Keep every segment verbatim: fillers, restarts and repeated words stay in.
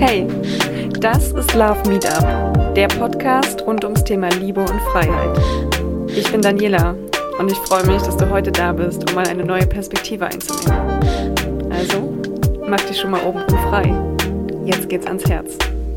Hey, das ist Love Meetup, der Podcast rund ums Thema Liebe und Freiheit. Ich bin Daniela und ich freue mich, dass du heute da bist, um mal eine neue Perspektive einzunehmen. Also, mach dich schon mal oben frei. Jetzt geht's ans Herz.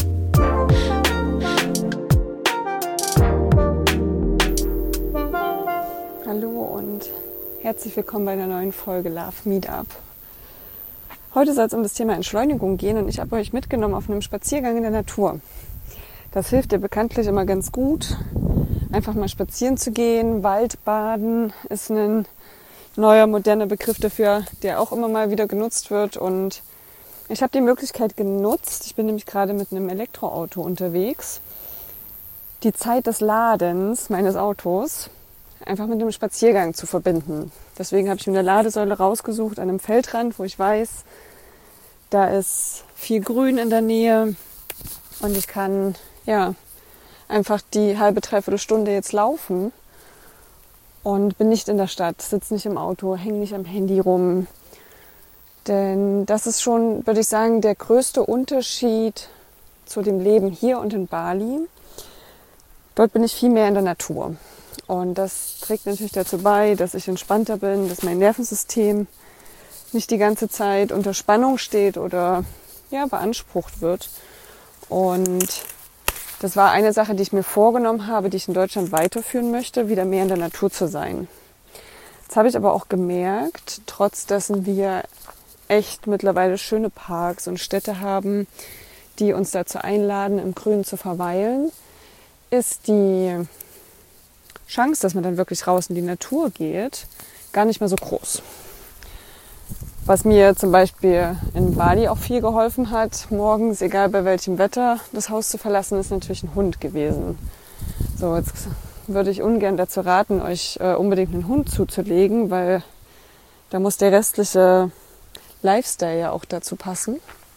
Hallo und herzlich willkommen bei einer neuen Folge Love Meetup. Heute soll es um das Thema Entschleunigung gehen und ich habe euch mitgenommen auf einem Spaziergang in der Natur. Das hilft dir bekanntlich immer ganz gut, einfach mal spazieren zu gehen. Waldbaden ist ein neuer, moderner Begriff dafür, der auch immer mal wieder genutzt wird. Und ich habe die Möglichkeit genutzt, ich bin nämlich gerade mit einem Elektroauto unterwegs, die Zeit des Ladens meines Autos einfach mit einem Spaziergang zu verbinden. Deswegen habe ich mir eine Ladesäule rausgesucht an einem Feldrand, wo ich weiß, da ist viel Grün in der Nähe und ich kann ja einfach die halbe, dreiviertel Stunde jetzt laufen und bin nicht in der Stadt, sitze nicht im Auto, hänge nicht am Handy rum. Denn das ist schon, würde ich sagen, der größte Unterschied zu dem Leben hier und in Bali. Dort bin ich viel mehr in der Natur. Und das trägt natürlich dazu bei, dass ich entspannter bin, dass mein Nervensystem nicht die ganze Zeit unter Spannung steht oder ja, beansprucht wird. Und das war eine Sache, die ich mir vorgenommen habe, die ich in Deutschland weiterführen möchte, wieder mehr in der Natur zu sein. Jetzt habe ich aber auch gemerkt, trotz dessen wir echt mittlerweile schöne Parks und Städte haben, die uns dazu einladen, im Grün zu verweilen, ist die Chance, dass man dann wirklich raus in die Natur geht, gar nicht mehr so groß. Was mir zum Beispiel in Bali auch viel geholfen hat, morgens, egal bei welchem Wetter, das Haus zu verlassen, ist natürlich ein Hund gewesen. So, jetzt würde ich ungern dazu raten, euch äh, unbedingt einen Hund zuzulegen, weil da muss der restliche Lifestyle ja auch dazu passen.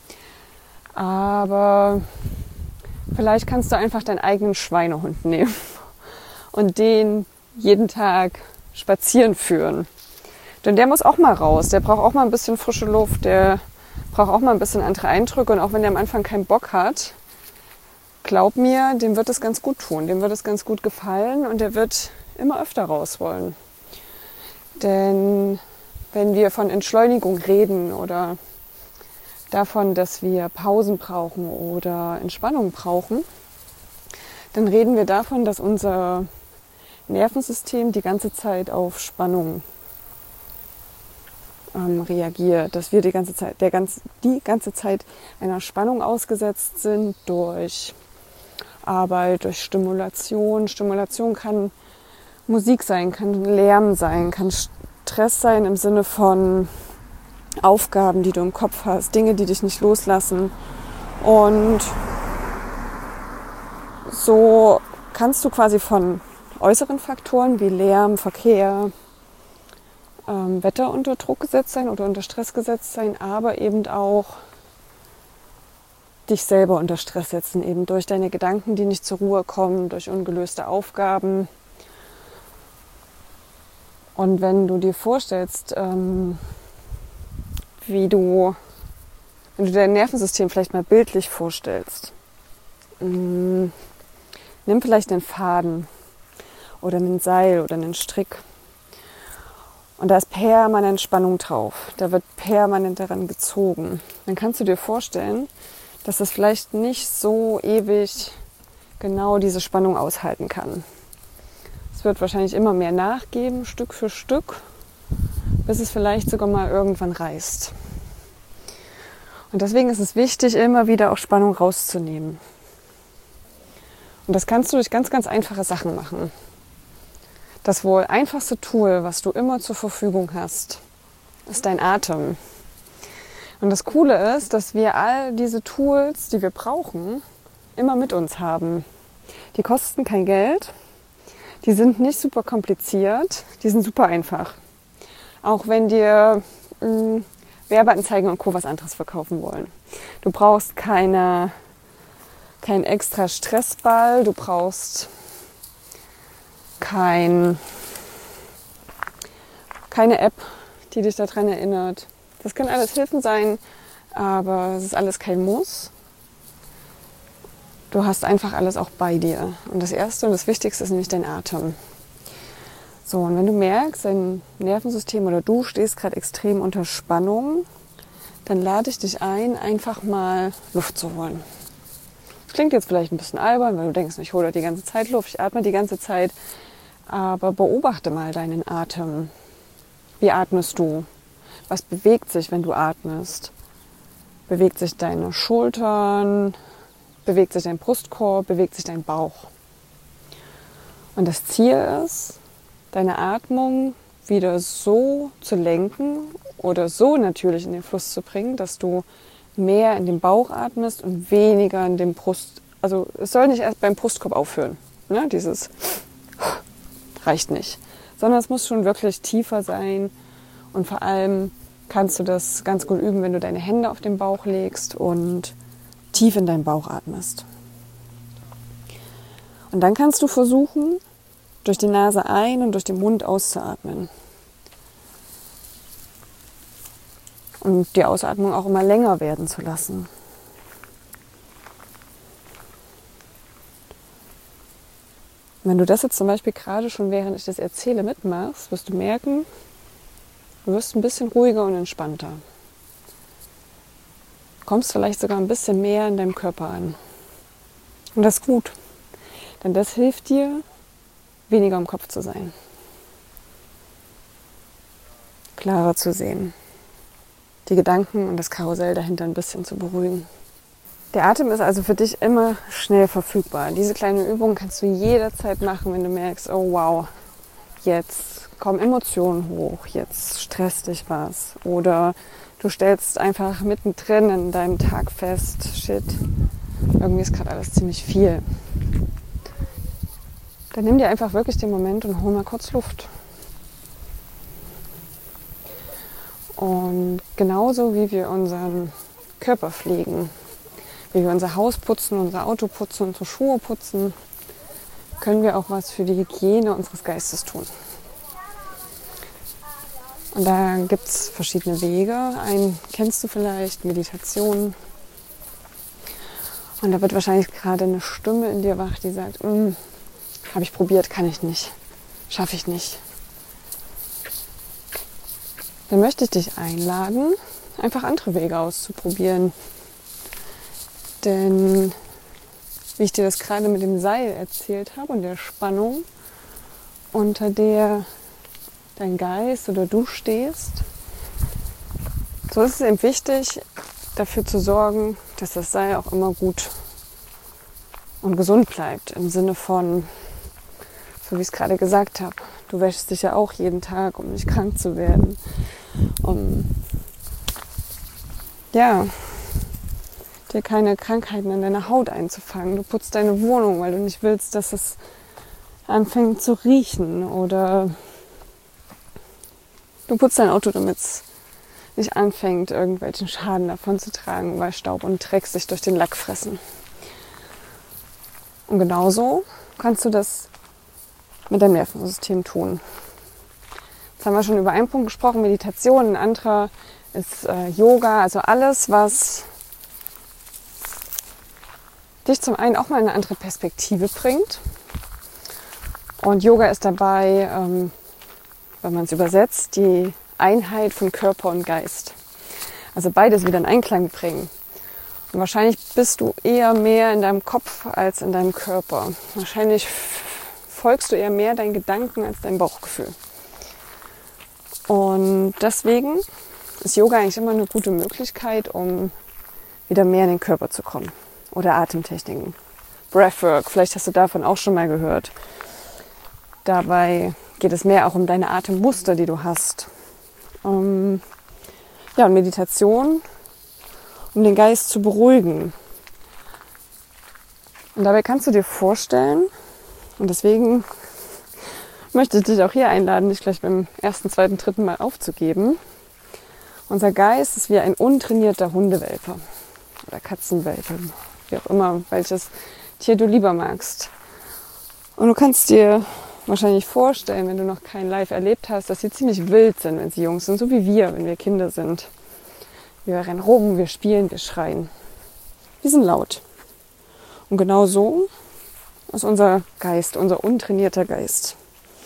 Aber vielleicht kannst du einfach deinen eigenen Schweinehund nehmen und den jeden Tag spazieren führen. Denn der muss auch mal raus, der braucht auch mal ein bisschen frische Luft, der braucht auch mal ein bisschen andere Eindrücke. Und auch wenn der am Anfang keinen Bock hat, glaub mir, dem wird es ganz gut tun, dem wird es ganz gut gefallen und der wird immer öfter raus wollen. Denn wenn wir von Entschleunigung reden oder davon, dass wir Pausen brauchen oder Entspannung brauchen, dann reden wir davon, dass unser Nervensystem die ganze Zeit auf Spannung ähm, reagiert, dass wir die ganze Zeit, der ganz, die ganze Zeit einer Spannung ausgesetzt sind durch Arbeit, durch Stimulation. Stimulation kann Musik sein, kann Lärm sein, kann Stress sein im Sinne von Aufgaben, die du im Kopf hast, Dinge, die dich nicht loslassen. Und so kannst du quasi von äußeren Faktoren wie Lärm, Verkehr, ähm, Wetter unter Druck gesetzt sein oder unter Stress gesetzt sein, aber eben auch dich selber unter Stress setzen, eben durch deine Gedanken, die nicht zur Ruhe kommen, durch ungelöste Aufgaben. Und wenn du dir vorstellst, ähm, wie du, wenn du dein Nervensystem vielleicht mal bildlich vorstellst, mh, nimm vielleicht einen Faden oder einen Seil oder einen Strick und da ist permanent Spannung drauf. Da wird permanent daran gezogen. Dann kannst du dir vorstellen, dass das vielleicht nicht so ewig genau diese Spannung aushalten kann. Es wird wahrscheinlich immer mehr nachgeben, Stück für Stück, bis es vielleicht sogar mal irgendwann reißt. Und deswegen ist es wichtig, immer wieder auch Spannung rauszunehmen. Und das kannst du durch ganz, ganz einfache Sachen machen. Das wohl einfachste Tool, was du immer zur Verfügung hast, ist dein Atem. Und das Coole ist, dass wir all diese Tools, die wir brauchen, immer mit uns haben. Die kosten kein Geld, die sind nicht super kompliziert, die sind super einfach. Auch wenn dir mh, Werbeanzeigen und Co. was anderes verkaufen wollen. Du brauchst keine kein extra Stressball, du brauchst kein, keine App, die dich daran erinnert. Das können alles Hilfen sein, aber es ist alles kein Muss. Du hast einfach alles auch bei dir. Und das Erste und das Wichtigste ist nämlich dein Atem. So, und wenn du merkst, dein Nervensystem oder du stehst gerade extrem unter Spannung, dann lade ich dich ein, einfach mal Luft zu holen. Das klingt jetzt vielleicht ein bisschen albern, weil du denkst, ich hole die ganze Zeit Luft, ich atme die ganze Zeit. Aber beobachte mal deinen Atem. Wie atmest du? Was bewegt sich, wenn du atmest? Bewegt sich deine Schultern? Bewegt sich dein Brustkorb? Bewegt sich dein Bauch? Und das Ziel ist, deine Atmung wieder so zu lenken oder so natürlich in den Fluss zu bringen, dass du mehr in den Bauch atmest und weniger in den Brust. Also es soll nicht erst beim Brustkorb aufhören. Ne? Dieses reicht nicht. Sondern es muss schon wirklich tiefer sein. Und vor allem kannst du das ganz gut üben, wenn du deine Hände auf den Bauch legst und tief in deinen Bauch atmest. Und dann kannst du versuchen, durch die Nase ein- und durch den Mund auszuatmen. Und die Ausatmung auch immer länger werden zu lassen. Wenn du das jetzt zum Beispiel gerade schon, während ich das erzähle, mitmachst, wirst du merken, du wirst ein bisschen ruhiger und entspannter. Du kommst vielleicht sogar ein bisschen mehr in deinem Körper an. Und das ist gut, denn das hilft dir, weniger im Kopf zu sein. Klarer zu sehen. Die Gedanken und das Karussell dahinter ein bisschen zu beruhigen. Der Atem ist also für dich immer schnell verfügbar. Diese kleine Übung kannst du jederzeit machen, wenn du merkst, oh wow, jetzt kommen Emotionen hoch, jetzt stresst dich was. Oder du stellst einfach mittendrin in deinem Tag fest, shit, irgendwie ist gerade alles ziemlich viel. Dann nimm dir einfach wirklich den Moment und hol mal kurz Luft. Und genauso wie wir unseren Körper pflegen, wie wir unser Haus putzen, unser Auto putzen, unsere Schuhe putzen, können wir auch was für die Hygiene unseres Geistes tun. Und da gibt es verschiedene Wege. Einen kennst du vielleicht, Meditation. Und da wird wahrscheinlich gerade eine Stimme in dir wach, die sagt, habe ich probiert, kann ich nicht, schaffe ich nicht. Dann möchte ich dich einladen, einfach andere Wege auszuprobieren. Denn wie ich dir das gerade mit dem Seil erzählt habe und der Spannung, unter der dein Geist oder du stehst, so ist es eben wichtig, dafür zu sorgen, dass das Seil auch immer gut und gesund bleibt. Im Sinne von, so wie ich es gerade gesagt habe, du wäschst dich ja auch jeden Tag, um nicht krank zu werden. Um ja, dir keine Krankheiten in deiner Haut einzufangen. Du putzt deine Wohnung, weil du nicht willst, dass es anfängt zu riechen. Oder du putzt dein Auto, damit es nicht anfängt, irgendwelchen Schaden davon zu tragen, weil Staub und Dreck sich durch den Lack fressen. Und genauso kannst du das mit deinem Nervensystem tun. Jetzt haben wir schon über einen Punkt gesprochen, Meditation. Ein anderer ist äh, Yoga, also alles, was dich zum einen auch mal in eine andere Perspektive bringt. Und Yoga ist dabei, ähm, wenn man es übersetzt, die Einheit von Körper und Geist. Also beides wieder in Einklang bringen. Und wahrscheinlich bist du eher mehr in deinem Kopf als in deinem Körper. Wahrscheinlich folgst du eher mehr deinen Gedanken als deinem Bauchgefühl. Und deswegen ist Yoga eigentlich immer eine gute Möglichkeit, um wieder mehr in den Körper zu kommen. Oder Atemtechniken. Breathwork, vielleicht hast du davon auch schon mal gehört. Dabei geht es mehr auch um deine Atemmuster, die du hast. Um, ja, und Meditation, um den Geist zu beruhigen. Und dabei kannst du dir vorstellen, und deswegen möchte ich dich auch hier einladen, dich gleich beim ersten, zweiten, dritten Mal aufzugeben. Unser Geist ist wie ein untrainierter Hundewelpe oder Katzenwelpe, wie auch immer, welches Tier du lieber magst. Und du kannst dir wahrscheinlich vorstellen, wenn du noch kein Live erlebt hast, dass sie ziemlich wild sind, wenn sie jung sind, so wie wir, wenn wir Kinder sind. Wir rennen rum, wir spielen, wir schreien. Die sind laut. Und Und genau so ist unser Geist, unser untrainierter Geist.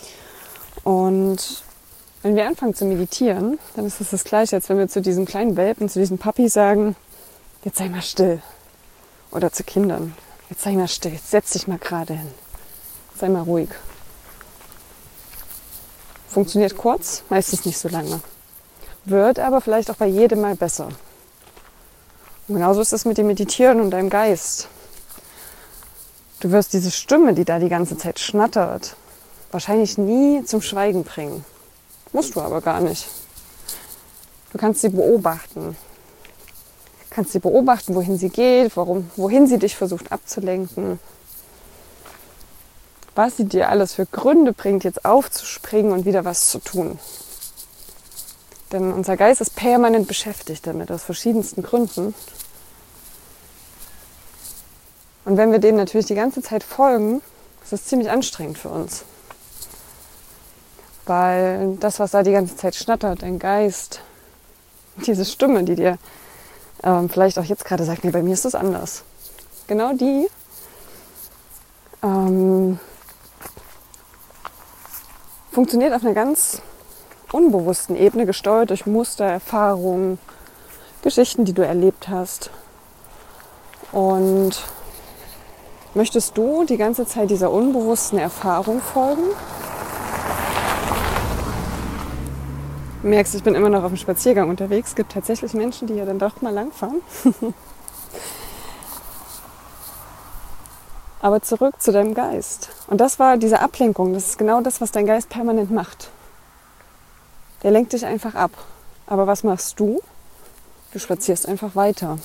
Und wenn wir anfangen zu meditieren, dann ist es das Gleiche, als wenn wir zu diesem kleinen Welpen, zu diesem Papi sagen, jetzt sei mal still. Oder zu Kindern, jetzt sei mal still, jetzt setz dich mal gerade hin. Sei mal ruhig. Funktioniert kurz, meistens nicht so lange. Wird aber vielleicht auch bei jedem Mal besser. Und genauso ist es mit dem Meditieren und deinem Geist. Du wirst diese Stimme, die da die ganze Zeit schnattert, wahrscheinlich nie zum Schweigen bringen. Musst du aber gar nicht. Du kannst sie beobachten. Du kannst sie beobachten, wohin sie geht, warum, wohin sie dich versucht abzulenken. Was sie dir alles für Gründe bringt, jetzt aufzuspringen und wieder was zu tun. Denn unser Geist ist permanent beschäftigt damit, aus verschiedensten Gründen. Und wenn wir denen natürlich die ganze Zeit folgen, ist das ziemlich anstrengend für uns. Weil das, was da die ganze Zeit schnattert, dein Geist, diese Stimme, die dir ähm, vielleicht auch jetzt gerade sagt, nee, bei mir ist das anders. Genau die ähm, funktioniert auf einer ganz unbewussten Ebene, gesteuert durch Muster, Erfahrungen, Geschichten, die du erlebt hast. Und möchtest du die ganze Zeit dieser unbewussten Erfahrung folgen? Du merkst, ich bin immer noch auf dem Spaziergang unterwegs. Es gibt tatsächlich Menschen, die hier dann doch mal langfahren. Aber zurück zu deinem Geist. Und das war diese Ablenkung. Das ist genau das, was dein Geist permanent macht. Der lenkt dich einfach ab. Aber was machst du? Du spazierst einfach weiter.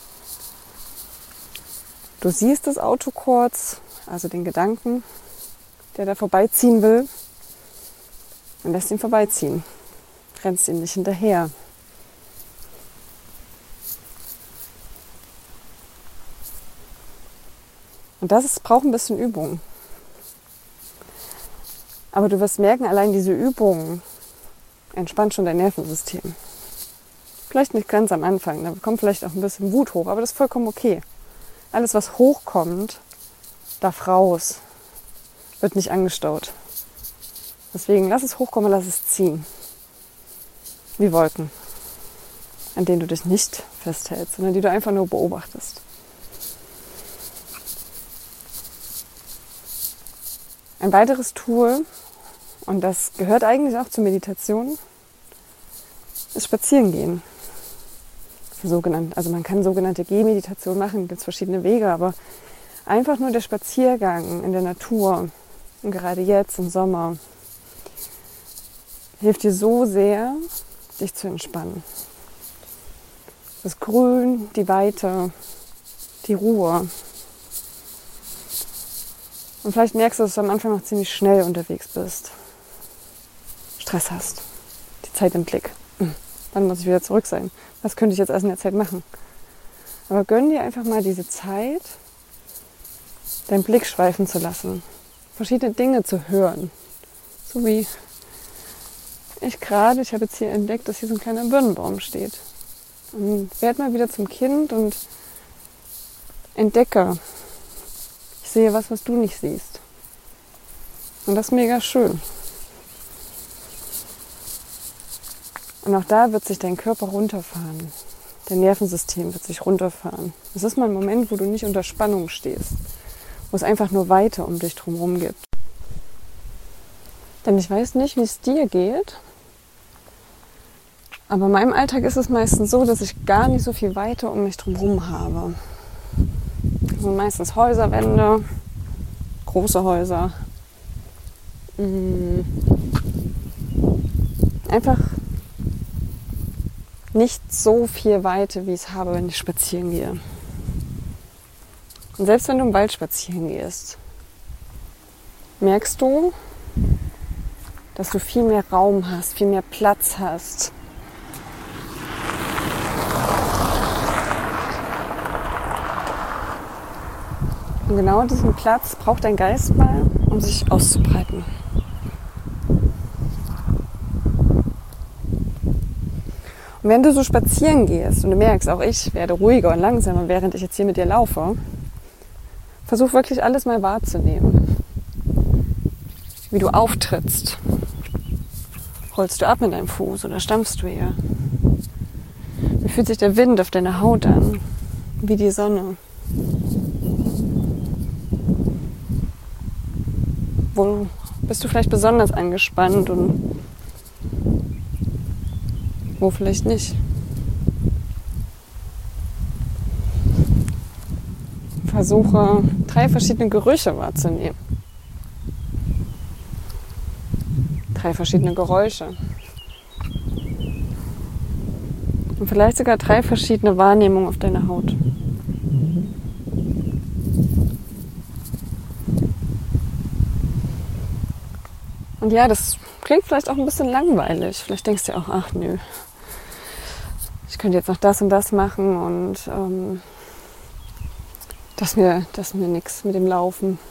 Du siehst das Auto kurz, also den Gedanken, der da vorbeiziehen will, und lässt ihn vorbeiziehen. Rennst ihm nicht hinterher. Und das ist, braucht ein bisschen Übung. Aber du wirst merken, allein diese Übung entspannt schon dein Nervensystem. Vielleicht nicht ganz am Anfang, da kommt vielleicht auch ein bisschen Wut hoch, aber das ist vollkommen okay. Alles, was hochkommt, darf raus, wird nicht angestaut. Deswegen lass es hochkommen, lass es ziehen. Wie Wolken, an denen du dich nicht festhältst, sondern die du einfach nur beobachtest. Ein weiteres Tool, und das gehört eigentlich auch zur Meditation, ist Spazierengehen. Sogenannt, also man kann sogenannte Gehmeditation machen, gibt es verschiedene Wege, aber einfach nur der Spaziergang in der Natur, und gerade jetzt im Sommer, hilft dir so sehr, dich zu entspannen. Das Grün, die Weite, die Ruhe. Und vielleicht merkst du, dass du am Anfang noch ziemlich schnell unterwegs bist. Stress hast. Die Zeit im Blick. Wann muss ich wieder zurück sein? Was könnte ich jetzt erst in der Zeit machen? Aber gönn dir einfach mal diese Zeit, deinen Blick schweifen zu lassen. Verschiedene Dinge zu hören. So wie ich gerade, ich habe jetzt hier entdeckt, dass hier so ein kleiner Birnenbaum steht. Und werde mal wieder zum Kind und entdecke. Ich sehe was, was du nicht siehst. Und das ist mega schön. Und auch da wird sich dein Körper runterfahren. Dein Nervensystem wird sich runterfahren. Es ist mal ein Moment, wo du nicht unter Spannung stehst. Wo es einfach nur Weite um dich drumherum gibt. Denn ich weiß nicht, wie es dir geht. Aber in meinem Alltag ist es meistens so, dass ich gar nicht so viel Weite um mich drumherum habe. Das sind meistens Häuserwände, große Häuser. Einfach nicht so viel Weite, wie ich es habe, wenn ich spazieren gehe. Und selbst wenn du im Wald spazieren gehst, merkst du, dass du viel mehr Raum hast, viel mehr Platz hast. Und genau diesen Platz braucht dein Geist mal, um sich auszubreiten. Und wenn du so spazieren gehst und du merkst, auch ich werde ruhiger und langsamer, während ich jetzt hier mit dir laufe, versuch wirklich alles mal wahrzunehmen. Wie du auftrittst. Rollst du ab mit deinem Fuß oder stampfst du eher? Wie fühlt sich der Wind auf deiner Haut an? Wie die Sonne? Wo bist du vielleicht besonders angespannt und wo vielleicht nicht? Versuche, drei verschiedene Gerüche wahrzunehmen. Drei verschiedene Geräusche. Und vielleicht sogar drei verschiedene Wahrnehmungen auf deiner Haut. Und ja, das klingt vielleicht auch ein bisschen langweilig. Vielleicht denkst du dir auch, ach nö, ich könnte jetzt noch das und das machen und ähm, das ist mir, das ist mir nix mit dem Laufen.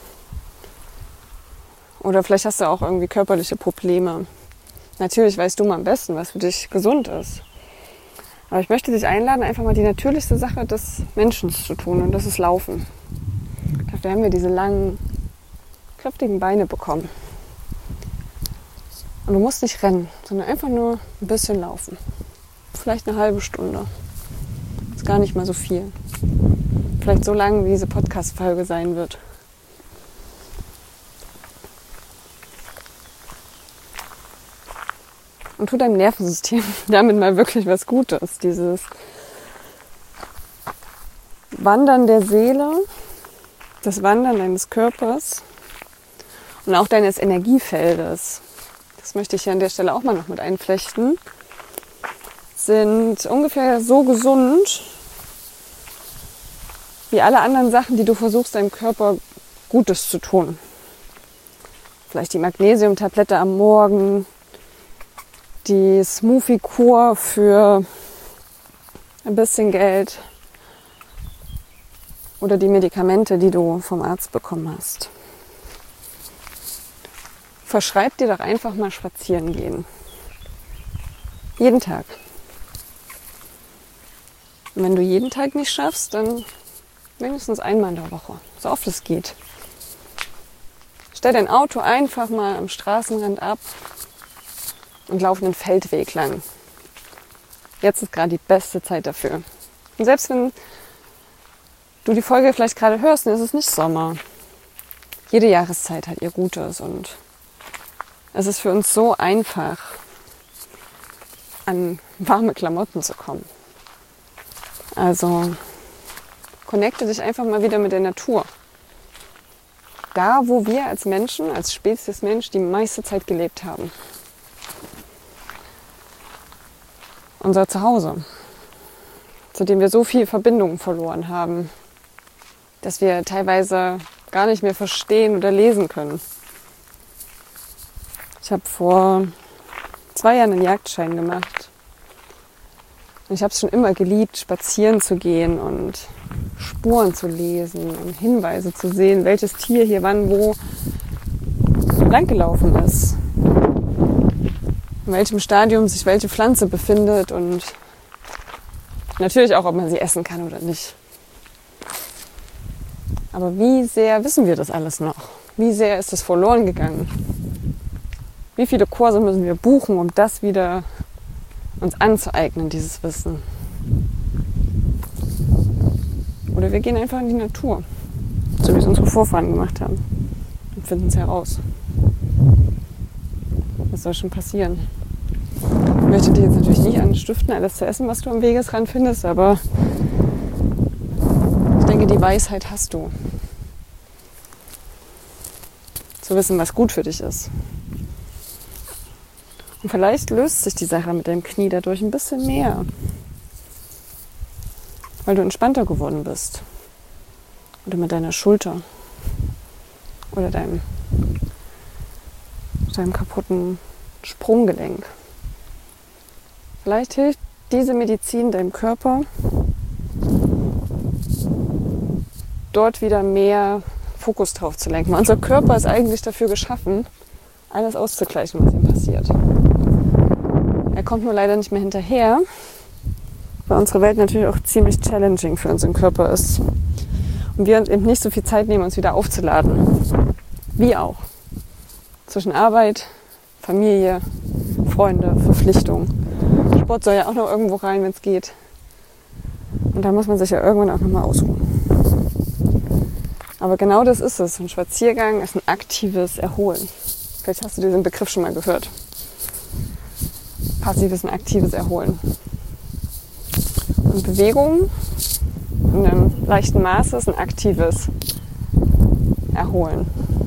Oder vielleicht hast du auch irgendwie körperliche Probleme. Natürlich weißt du mal am besten, was für dich gesund ist. Aber ich möchte dich einladen, einfach mal die natürlichste Sache des Menschen zu tun, und das ist Laufen. Dafür haben wir diese langen, kräftigen Beine bekommen. Und du musst nicht rennen, sondern einfach nur ein bisschen laufen. Vielleicht eine halbe Stunde. Ist gar nicht mal so viel. Vielleicht so lang, wie diese Podcast-Folge sein wird. Und tu deinem Nervensystem damit mal wirklich was Gutes. Dieses Wandern der Seele, das Wandern deines Körpers und auch deines Energiefeldes, das möchte ich hier an der Stelle auch mal noch mit einflechten, sind ungefähr so gesund wie alle anderen Sachen, die du versuchst, deinem Körper Gutes zu tun. Vielleicht die Magnesiumtablette am Morgen, die Smoothie-Kur für ein bisschen Geld oder die Medikamente, die du vom Arzt bekommen hast. Verschreib dir doch einfach mal spazieren gehen. Jeden Tag. Und wenn du jeden Tag nicht schaffst, dann wenigstens einmal in der Woche, so oft es geht. Stell dein Auto einfach mal am Straßenrand ab und lauf einen Feldweg lang. Jetzt ist gerade die beste Zeit dafür. Und selbst wenn du die Folge vielleicht gerade hörst, dann ist es nicht Sommer. Jede Jahreszeit hat ihr Gutes und es ist für uns so einfach, an warme Klamotten zu kommen. Also connecte dich einfach mal wieder mit der Natur. Da, wo wir als Menschen, als Spezies Mensch, die meiste Zeit gelebt haben. Unser Zuhause, zu dem wir so viel Verbindung verloren haben, dass wir teilweise gar nicht mehr verstehen oder lesen können. Ich habe vor zwei Jahren einen Jagdschein gemacht. Und ich habe es schon immer geliebt, spazieren zu gehen und Spuren zu lesen und Hinweise zu sehen, welches Tier hier wann wo langgelaufen ist. In welchem Stadium sich welche Pflanze befindet und natürlich auch, ob man sie essen kann oder nicht. Aber wie sehr wissen wir das alles noch? Wie sehr ist es verloren gegangen? Wie viele Kurse müssen wir buchen, um das wieder uns anzueignen, dieses Wissen? Oder wir gehen einfach in die Natur, so wie es unsere Vorfahren gemacht haben, und finden es heraus. Was soll schon passieren? Ich möchte dir jetzt natürlich nicht anstiften, alles zu essen, was du am Wegesrand findest, aber ich denke, die Weisheit hast du. Zu wissen, was gut für dich ist. Und vielleicht löst sich die Sache mit deinem Knie dadurch ein bisschen mehr. Weil du entspannter geworden bist. Oder mit deiner Schulter. Oder deinem, deinem kaputten Sprunggelenk. Vielleicht hilft diese Medizin deinem Körper, dort wieder mehr Fokus drauf zu lenken. Unser Körper ist eigentlich dafür geschaffen, alles auszugleichen, was ihm passiert. Er kommt nur leider nicht mehr hinterher, weil unsere Welt natürlich auch ziemlich challenging für unseren Körper ist. Und wir uns eben nicht so viel Zeit nehmen, uns wieder aufzuladen. Wie auch. Zwischen Arbeit, Familie, Freunde, Verpflichtung. Sport soll ja auch noch irgendwo rein, wenn es geht. Und da muss man sich ja irgendwann auch nochmal ausruhen. Aber genau das ist es. Ein Spaziergang ist ein aktives Erholen. Vielleicht hast du diesen Begriff schon mal gehört. Passives und aktives Erholen. Und Bewegung in einem leichten Maße ist ein aktives Erholen.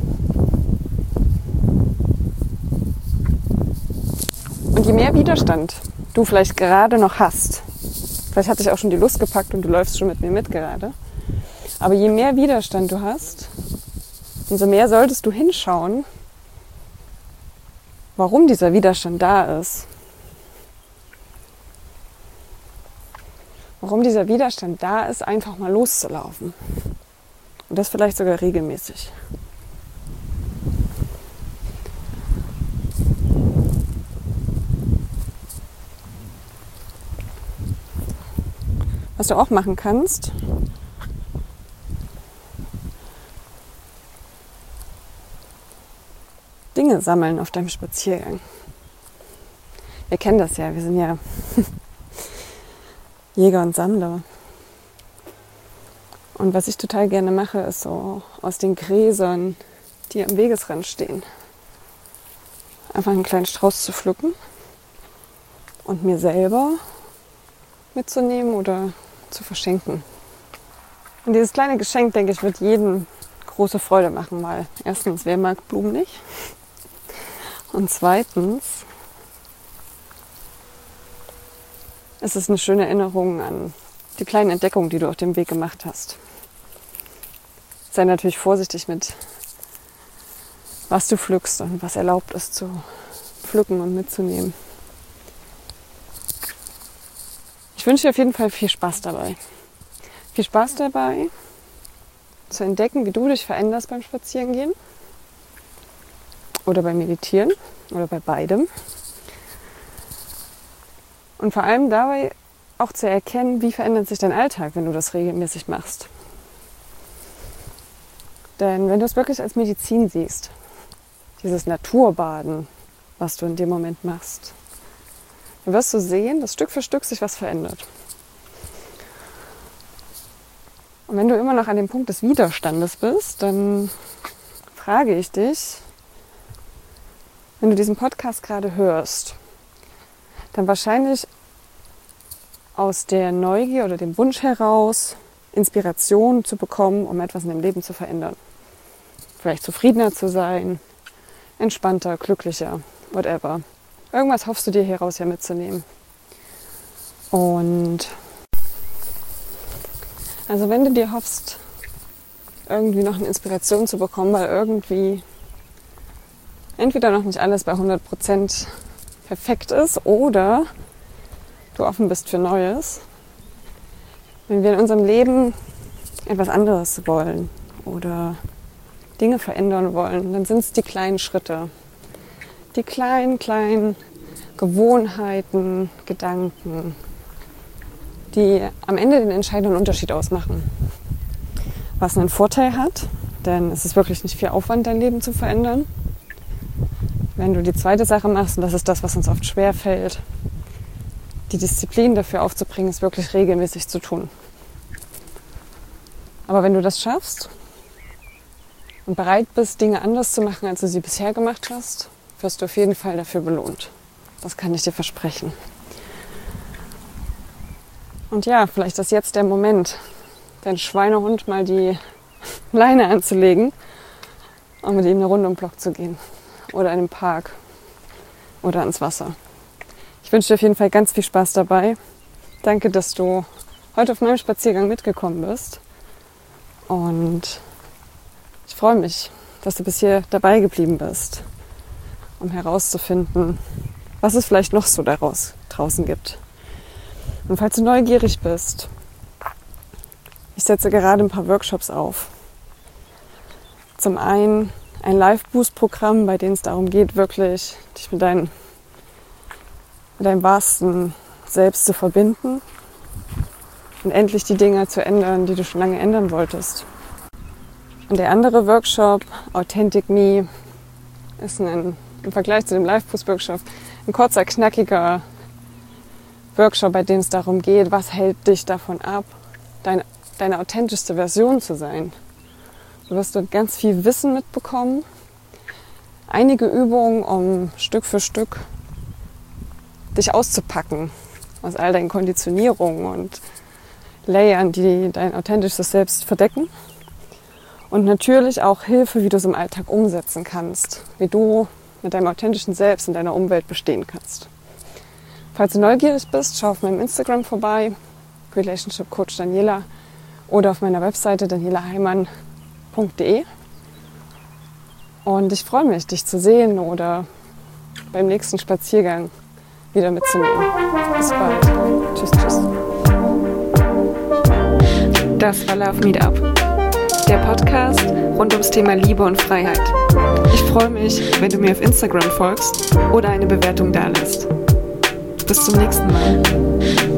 Und je mehr Widerstand du vielleicht gerade noch hast, vielleicht hat dich auch schon die Lust gepackt und du läufst schon mit mir mit gerade, aber je mehr Widerstand du hast, umso mehr solltest du hinschauen, warum dieser Widerstand da ist. Warum dieser Widerstand da ist, einfach mal loszulaufen. Und das vielleicht sogar regelmäßig. Was du auch machen kannst, Dinge sammeln auf deinem Spaziergang. Wir kennen das ja, wir sind ja Jäger und Sammler. Und was ich total gerne mache, ist so aus den Gräsern, die am Wegesrand stehen, einfach einen kleinen Strauß zu pflücken und mir selber mitzunehmen oder zu verschenken. Und dieses kleine Geschenk, denke ich, wird jedem große Freude machen, weil erstens, wer mag Blumen nicht? Und zweitens, es ist eine schöne Erinnerung an die kleinen Entdeckungen, die du auf dem Weg gemacht hast. Sei natürlich vorsichtig mit, was du pflückst und was erlaubt ist zu pflücken und mitzunehmen. Ich wünsche dir auf jeden Fall viel Spaß dabei. Viel Spaß dabei, zu entdecken, wie du dich veränderst beim Spazierengehen oder beim Meditieren oder bei beidem. Und vor allem dabei auch zu erkennen, wie verändert sich dein Alltag, wenn du das regelmäßig machst. Denn wenn du es wirklich als Medizin siehst, dieses Naturbaden, was du in dem Moment machst, dann wirst du sehen, dass Stück für Stück sich was verändert. Und wenn du immer noch an dem Punkt des Widerstandes bist, dann frage ich dich, wenn du diesen Podcast gerade hörst, dann wahrscheinlich aus der Neugier oder dem Wunsch heraus, Inspiration zu bekommen, um etwas in deinem Leben zu verändern. Vielleicht zufriedener zu sein, entspannter, glücklicher, whatever. Irgendwas hoffst du dir hieraus ja mitzunehmen. Und also wenn du dir hoffst, irgendwie noch eine Inspiration zu bekommen, weil irgendwie entweder noch nicht alles bei hundert Prozent perfekt ist oder du offen bist für Neues. Wenn wir in unserem Leben etwas anderes wollen oder Dinge verändern wollen, dann sind es die kleinen Schritte. Die kleinen, kleinen Gewohnheiten, Gedanken, die am Ende den entscheidenden Unterschied ausmachen. Was einen Vorteil hat, denn es ist wirklich nicht viel Aufwand, dein Leben zu verändern. Wenn du die zweite Sache machst, und das ist das, was uns oft schwerfällt, die Disziplin dafür aufzubringen, es wirklich regelmäßig zu tun. Aber wenn du das schaffst und bereit bist, Dinge anders zu machen, als du sie bisher gemacht hast, wirst du auf jeden Fall dafür belohnt. Das kann ich dir versprechen. Und ja, vielleicht ist jetzt der Moment, dein Schweinehund mal die Leine anzulegen und mit ihm eine Runde um den Block zu gehen. Oder in den Park oder ans Wasser. Ich wünsche dir auf jeden Fall ganz viel Spaß dabei. Danke, dass du heute auf meinem Spaziergang mitgekommen bist. Und ich freue mich, dass du bis hier dabei geblieben bist, um herauszufinden, was es vielleicht noch so daraus draußen gibt. Und falls du neugierig bist, ich setze gerade ein paar Workshops auf. Zum einen ein Live-Boost-Programm, bei dem es darum geht, wirklich dich mit, dein, mit deinem wahrsten Selbst zu verbinden und endlich die Dinge zu ändern, die du schon lange ändern wolltest. Und der andere Workshop, Authentic Me, ist ein, im Vergleich zu dem Live-Kurs-Workshop ein kurzer, knackiger Workshop, bei dem es darum geht, was hält dich davon ab, deine, deine authentischste Version zu sein. Du wirst dort ganz viel Wissen mitbekommen, einige Übungen, um Stück für Stück dich auszupacken aus all deinen Konditionierungen und Layern, die dein authentisches Selbst verdecken. Und natürlich auch Hilfe, wie du es im Alltag umsetzen kannst, wie du mit deinem authentischen Selbst in deiner Umwelt bestehen kannst. Falls du neugierig bist, schau auf meinem Instagram vorbei, Relationship Coach Daniela, oder auf meiner Webseite daniela heimann punkt de. Und ich freue mich, dich zu sehen oder beim nächsten Spaziergang wieder mitzunehmen. Bis bald. Tschüss, tschüss. Das war Love Meetup, der Podcast rund ums Thema Liebe und Freiheit. Ich freue mich, wenn du mir auf Instagram folgst oder eine Bewertung dalässt. Bis zum nächsten Mal.